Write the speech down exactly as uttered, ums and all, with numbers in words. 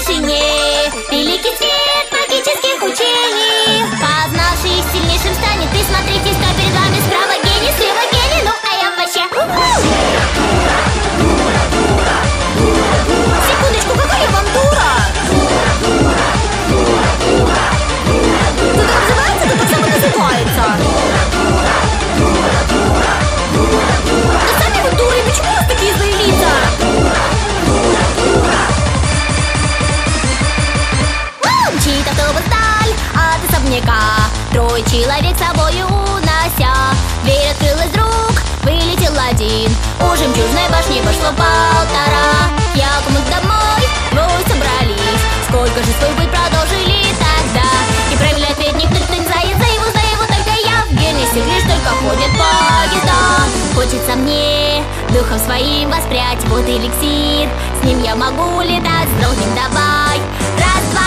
тишине. Великий свет магических учений познавший их сильнейшим станет. И смотрите, что перед вами справа гений, слева гений. Ну а я вообще секундочку, какая я вам дура? Кто так называется, то так само называется. Да сами вы дуры, почему у вас такие злые лица? Мчит автобус вдаль от особняка, трое человек с собою унося. Дверь открылась вдруг, вылетел один. У жемчужной башни пошло полтора. Якумов домой, двое собрались. Сколько же свой путь продолжили тогда? И правильный ответник тык-тык, заяц, за его, за его только я. В Генесе лишь только ходят поезда. Хочется мне духом своим воспрять. Вот эликсир, с ним я могу летать. Вздрогнем давай, раз, два.